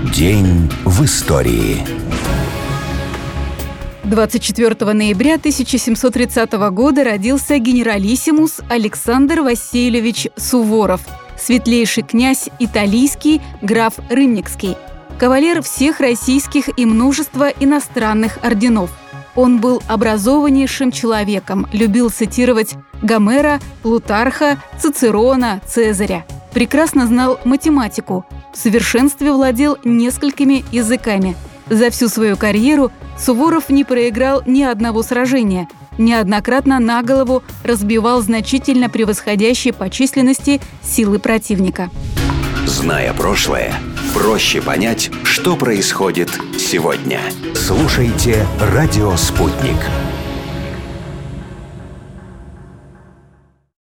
День в истории. 24 ноября 1730 года родился генералиссимус Александр Васильевич Суворов, светлейший князь италийский, граф Рымникский, кавалер всех российских и множества иностранных орденов. Он был образованнейшим человеком, любил цитировать Гомера, Плутарха, Цицерона, Цезаря. Прекрасно знал математику, в совершенстве владел несколькими языками. За всю свою карьеру Суворов не проиграл ни одного сражения, неоднократно на голову разбивал значительно превосходящие по численности силы противника. Зная прошлое, проще понять, что происходит сегодня. Слушайте «Радио Спутник».